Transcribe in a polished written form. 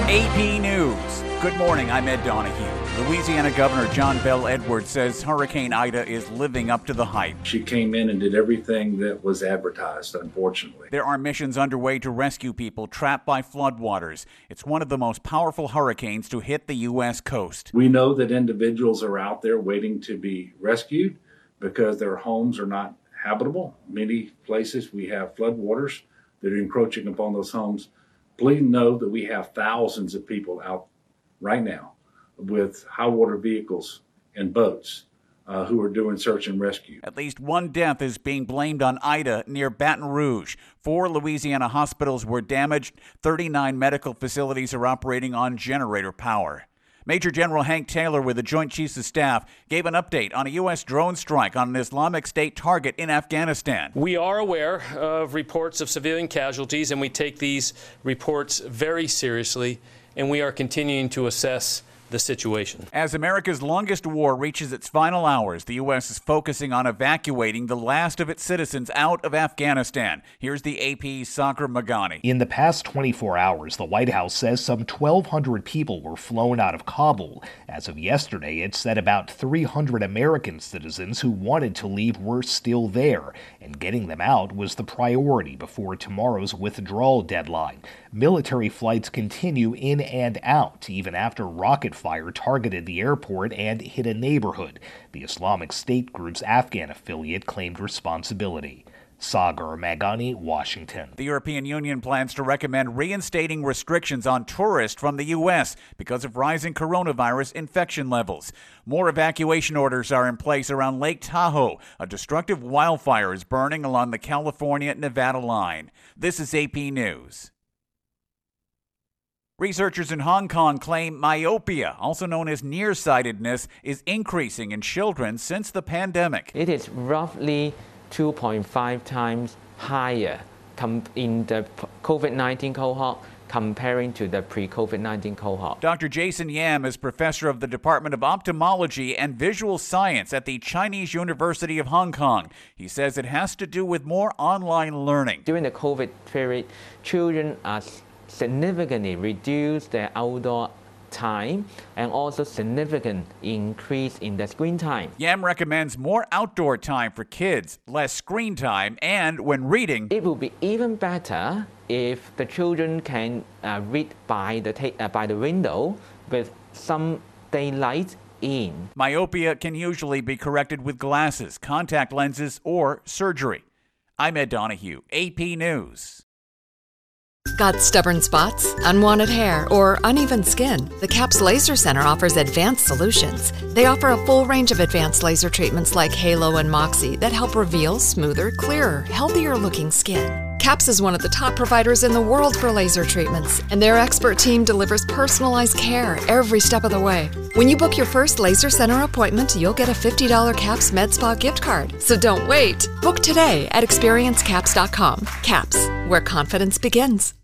AP News. Good morning, I'm Ed Donahue. Louisiana Governor John Bel Edwards says Hurricane Ida is living up to the hype. She came in and did everything that was advertised, unfortunately. There are missions underway to rescue people trapped by floodwaters. It's one of the most powerful hurricanes to hit the U.S. coast. We know that individuals are out there waiting to be rescued because their homes are not habitable. Many places we have floodwaters that are encroaching upon those homes. Please know that we have thousands of people out right now with high water vehicles and boats who are doing search and rescue. At least one death is being blamed on Ida near Baton Rouge. 4 Louisiana hospitals were damaged. 39 medical facilities are operating on generator power. Major General Hank Taylor with the Joint Chiefs of Staff gave an update on a U.S. drone strike on an Islamic State target in Afghanistan. We are aware of reports of civilian casualties, and we take these reports very seriously, and we are continuing to assess the situation. As America's longest war reaches its final hours, the U.S. is focusing on evacuating the last of its citizens out of Afghanistan. Here's the AP's Sagar Meghani. In the past 24 hours, the White House says some 1,200 people were flown out of Kabul. As of yesterday, it said about 300 American citizens who wanted to leave were still there, and getting them out was the priority before tomorrow's withdrawal deadline. Military flights continue in and out, even after rocket fire targeted the airport and hit a neighborhood. The Islamic State group's Afghan affiliate claimed responsibility. Sagar Meghani, Washington. The European Union plans to recommend reinstating restrictions on tourists from the U.S. because of rising coronavirus infection levels. More evacuation orders are in place around Lake Tahoe. A destructive wildfire is burning along the California-Nevada line. This is AP News. Researchers in Hong Kong claim myopia, also known as nearsightedness, is increasing in children since the pandemic. It is roughly 2.5 times higher in the COVID-19 cohort comparing to the pre-COVID-19 cohort. Dr. Jason Yam is professor of the Department of Ophthalmology and Visual Science at the Chinese University of Hong Kong. He says it has to do with more online learning. During the COVID period, children are significantly reduce their outdoor time and also significant increase in the screen time. Yam recommends more outdoor time for kids, less screen time, and when reading, it will be even better if the children can read by the window with some daylight in. Myopia can usually be corrected with glasses, contact lenses, or surgery. I'm Ed Donahue, AP News. Got stubborn spots, unwanted hair, or uneven skin? The CAPS Laser Center offers advanced solutions. They offer a full range of advanced laser treatments like Halo and Moxie that help reveal smoother, clearer, healthier-looking skin. CAPS is one of the top providers in the world for laser treatments, and their expert team delivers personalized care every step of the way. When you book your first Laser Center appointment, you'll get a $50 CAPS MedSpa gift card. So don't wait. Book today at experiencecaps.com. CAPS, where confidence begins.